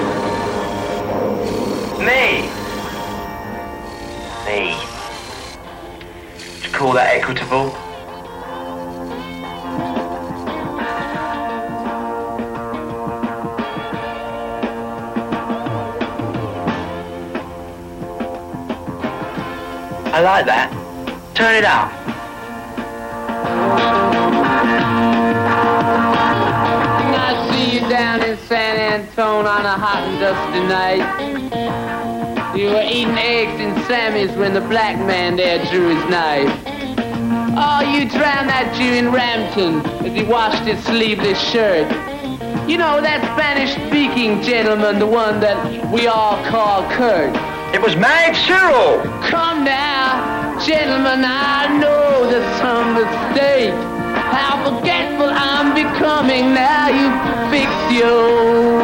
Me? Me? Do you call that equitable? I like that. Turn it up. I see you down in San Antone on a hot and dusty night. You were eating eggs and Sammy's when the black man there drew his knife. Oh, you drowned that Jew in Rampton as he washed his sleeveless shirt. You know, that Spanish-speaking gentleman, the one that we all call Kurt. It was Mag Cyril. Come now, gentlemen, I know there's some mistake. How forgetful I'm becoming now you fix your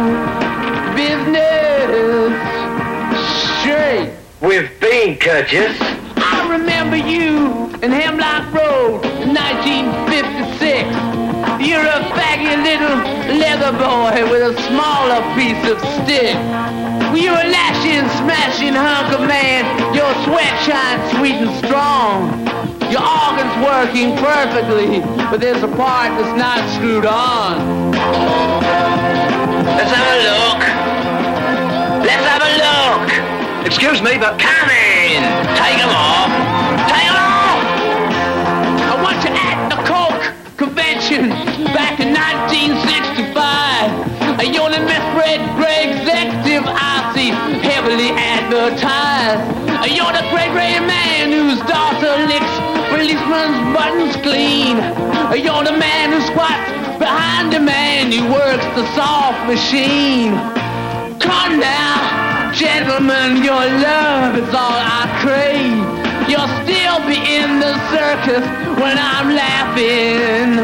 business straight. We've been courteous. I remember you in Hemlock Road in 1956. You're a faggy little leather boy with a smaller piece of stick. You're a lashing, smashing hunk of man. Your sweat shines sweet and strong. Your organ's working perfectly, but there's a part that's not screwed on. Let's have a look. Let's have a look. Excuse me, but come in. Take them off. Take them off. I want you at the Coke convention back in 1965. You're the misread great executive I see heavily advertised. You're the great gray man whose daughter licks policeman's buttons clean. You're the man who squats behind the man who works the soft machine. Come now, gentlemen, your love is all I crave. You'll still be in the circus when I'm laughing.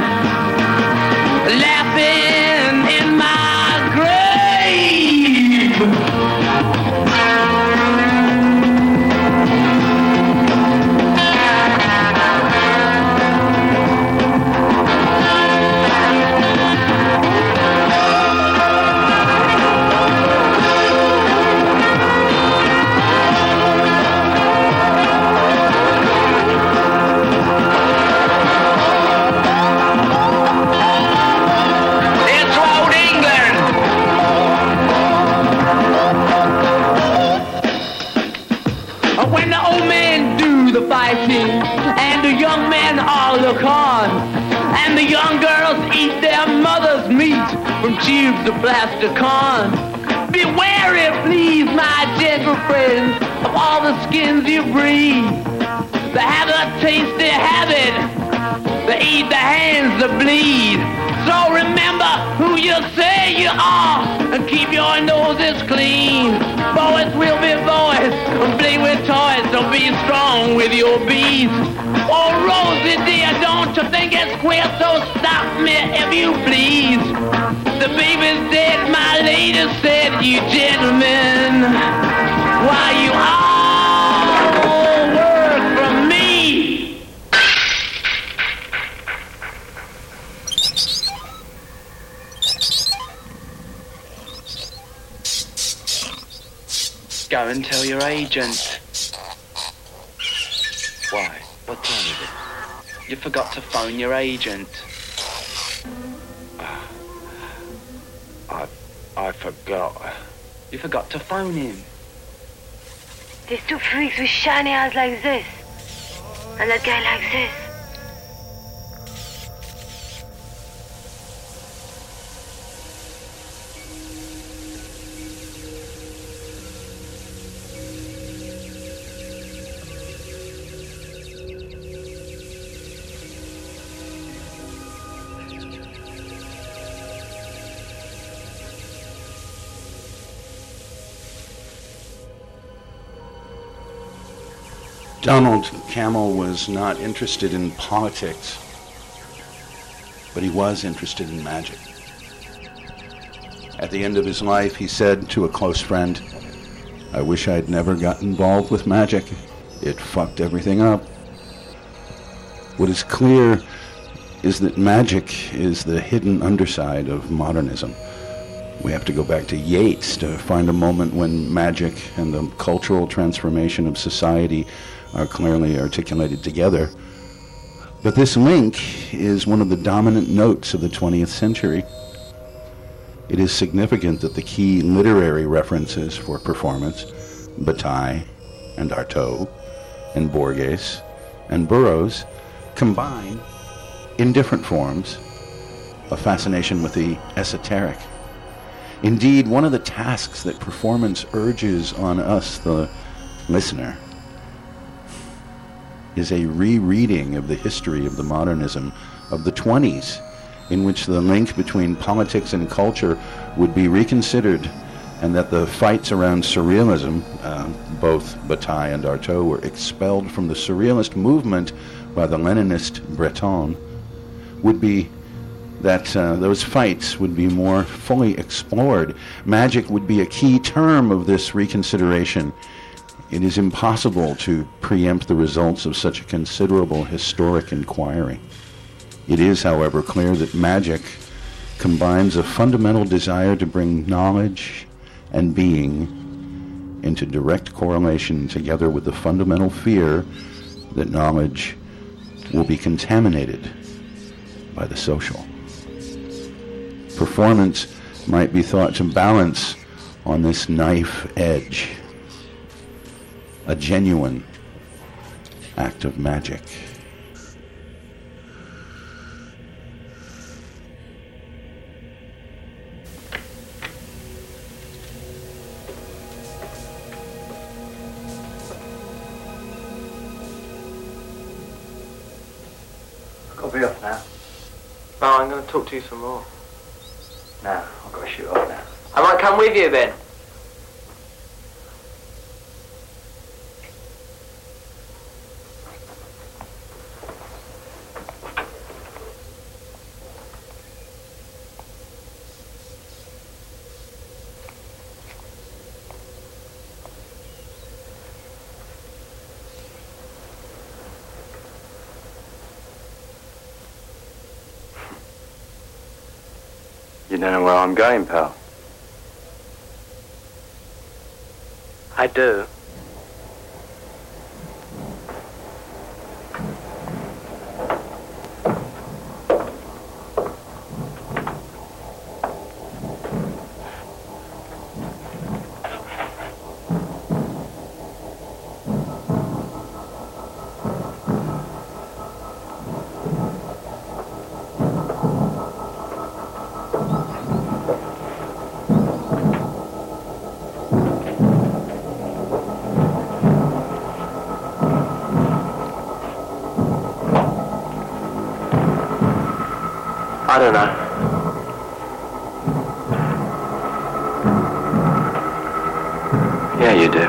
Laughing in my grave. the fighting, and the young men all look on, and the young girls eat their mother's meat from tubes of plasticon. Be wary, please, my gentle friends, of all the skins you breathe. They have a tasty habit, they eat the hands that bleed. So remember who you say you are, and keep your noses clean. Boys will be boys, and play with toys, so be strong with your bees. Oh, Rosie dear, don't you think it's queer, so stop me if you please. The baby's dead, my lady said, you gentlemen, why you all work for me. Go and tell your agent. Why? What's wrong with it? You forgot to phone your agent. I forgot. You forgot to phone him. There's two freaks with shiny eyes like this, and that guy like this. Donald Cammell was not interested in politics, but he was interested in magic. At the end of his life, he said to a close friend, "I wish I'd never got involved with magic. It fucked everything up." What is clear is that magic is the hidden underside of modernism. We have to go back to Yeats to find a moment when magic and the cultural transformation of society are clearly articulated together. But this link is one of the dominant notes of the 20th century. It is significant that the key literary references for performance, Bataille and Artaud and Borges and Burroughs, combine, in different forms, a fascination with the esoteric. Indeed, one of the tasks that performance urges on us, the listener, is a rereading of the history of the modernism of the 20s, in which the link between politics and culture would be reconsidered, and that the fights around surrealism, both Bataille and Artaud were expelled from the surrealist movement by the Leninist Breton, would be that those fights would be more fully explored. Magic would be a key term of this reconsideration. It is impossible to preempt the results of such a considerable historic inquiry. It is, however, clear that magic combines a fundamental desire to bring knowledge and being into direct correlation, together with the fundamental fear that knowledge will be contaminated by the social. Performance might be thought to balance on this knife edge, a genuine act of magic. Got to be off now. No, I'm going to talk to you some more. No, I've got to shoot off now. I might come with you then. You don't know where I'm going, pal? I do. I don't know. Yeah, you do.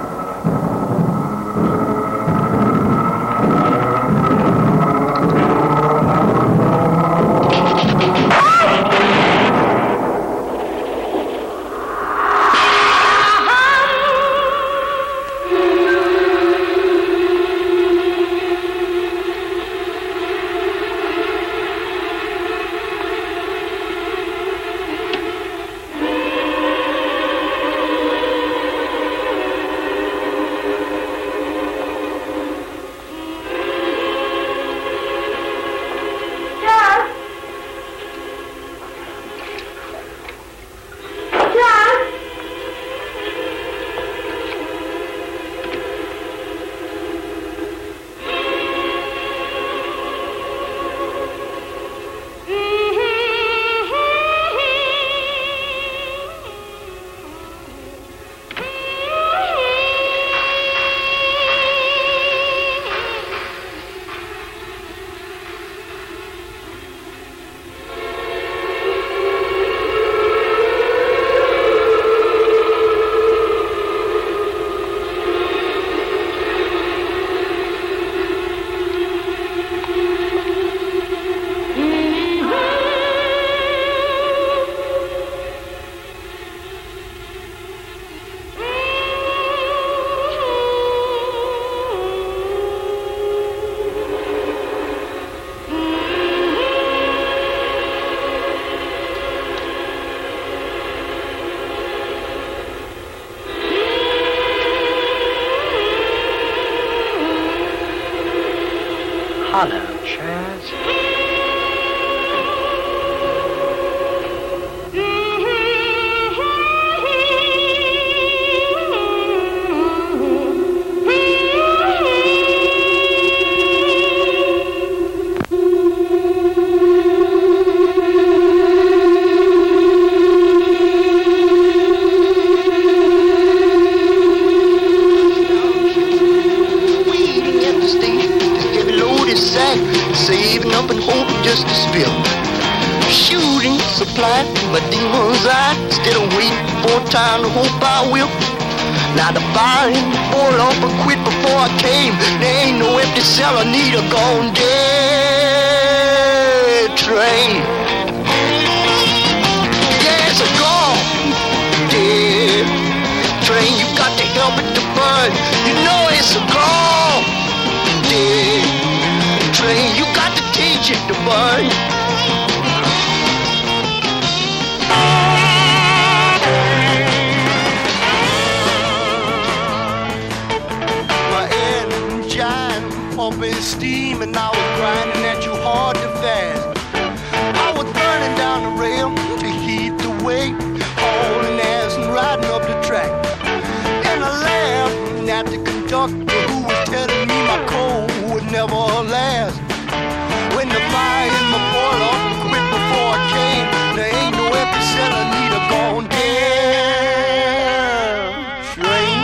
Hello, Chaz. Saving up and hoping just to spill. Shooting supply to my demon's eye. Instead of waiting for time to hope I will. Now the fire in the boil up and quit before I came. There ain't no empty cell, I need a gone dead train. Yeah, it's a gone dead train. You got to help it to burn. You know it's a gone dead train. You got to teach it to burn. My engine pumping steam and I was grinding at you hard and fast. I was burning down the rail to heat the way, hauling ass and riding up the track. And I laughed at the conductor who was telling me my coal would never last. When the fire in my boiler quit before I came, there ain't no empty cell, I need a gone dead train.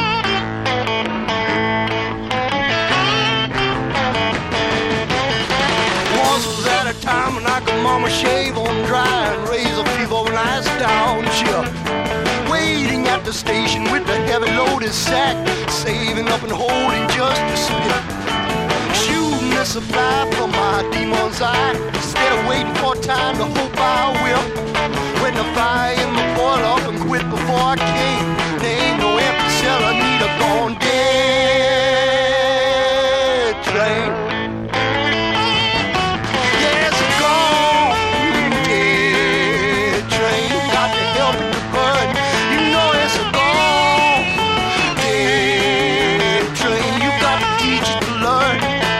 Once was at a time when I could mama shave on dry and raise a fever when I was down ship. Waiting at the station with the heavy loaded sack, saving up and holding just to spit. Shooting a supply from my demon's eye, instead of waiting for time to hope I will. When the fire in my boil up and quit before I came, there ain't no empty cell, I need a gone dead train. Yeah, it's a gone dead train. You got to help it to burn. You know it's a gone dead train. You got to teach it to learn.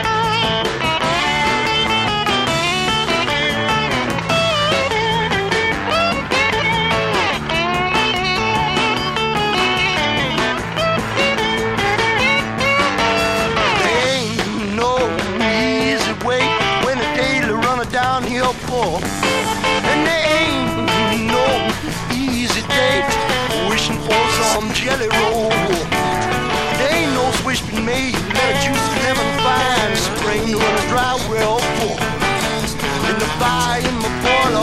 And there ain't no easy day wishing for some jelly roll. There ain't no switch been made, let a juice lemon fine spring to a dry well full. And the fire in my boiler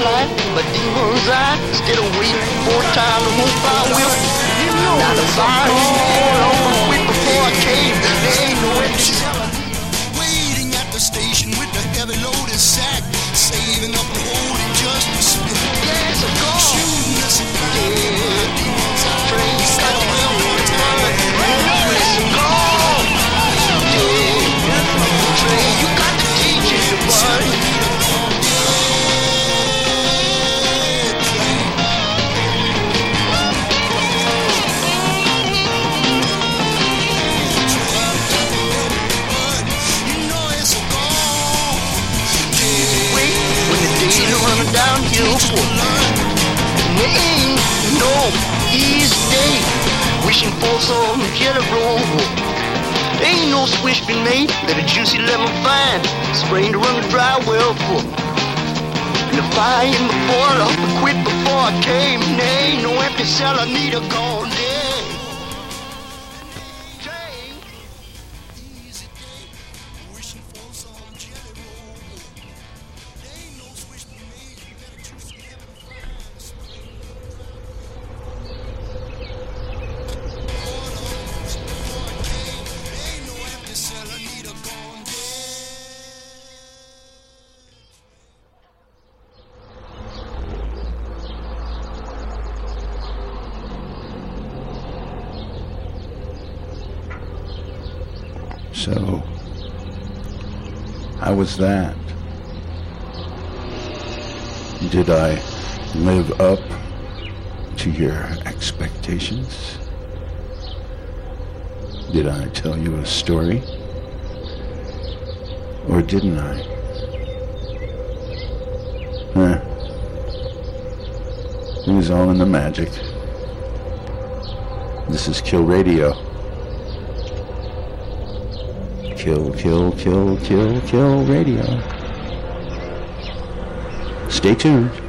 fight my demon's eye instead of waiting for time to hope I will. Now the fire is poured on quick before I came. There ain't no empty cellar. Waiting at the station with the heavy loaded sack, saving up the holding just to spit. Yes, of course. Shooting us at demons eye. Train got the railroad turn. Listen, go. Train, you got to teach it to burn. Running downhill for and there ain't no easy day. Wishing for some jelly roll. There ain't no swish been made that a juicy lemon find. Spraying to run the dry well for. And the fire in the boiler quit before I came. There ain't no empty cell, I need a gone day. So, how was that? Did I live up to your expectations? Did I tell you a story? Or didn't I? It was all in the magic. This is Kill Radio. Kill, kill, kill, kill, kill radio. Stay tuned.